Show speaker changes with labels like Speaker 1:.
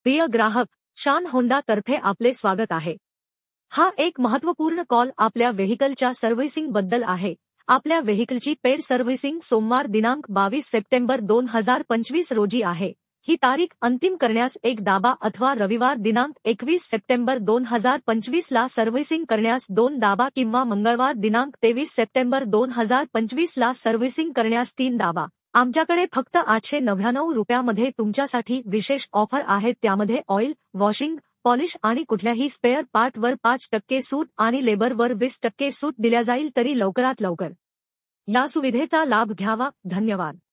Speaker 1: प्रिय ग्राहक, शान होंडा तर्फे आपले स्वागत आहे। हा एक महत्त्वपूर्ण कॉल आपल्या व्हेइकलच्या सर्व्हिसिंग बद्दल आहे। आपल्या व्हेइकलची पेड सर्व्हिसिंग सोमवार दिनांक 22 सप्टेंबर 2025 रोजी आहे। ही तारीख अंतिम करण्यास एक दाबा अथवा रविवार दिनांक 21 सप्टेंबर 2025 ला सर्व्हिसिंग करण्यास 2 दाबा किंवा मंगळवार दिनांक 23 सप्टेंबर 2025 ला सर्व्हिसिंग करण्यास 3 दाबा। आमच्याकडे फक्त 899 रुपयामध्ये तुमच्यासाठी विशेष ऑफर आहेत, त्यामध्ये ऑइल, वॉशिंग, पॉलिश आणि कुठल्याही स्पेअर पार्टवर 5% सूट आणि लेबरवर 20% सूट दिल्या जाईल, तरी लवकरात लवकर या सुविधेचा लाभ घ्यावा। धन्यवाद।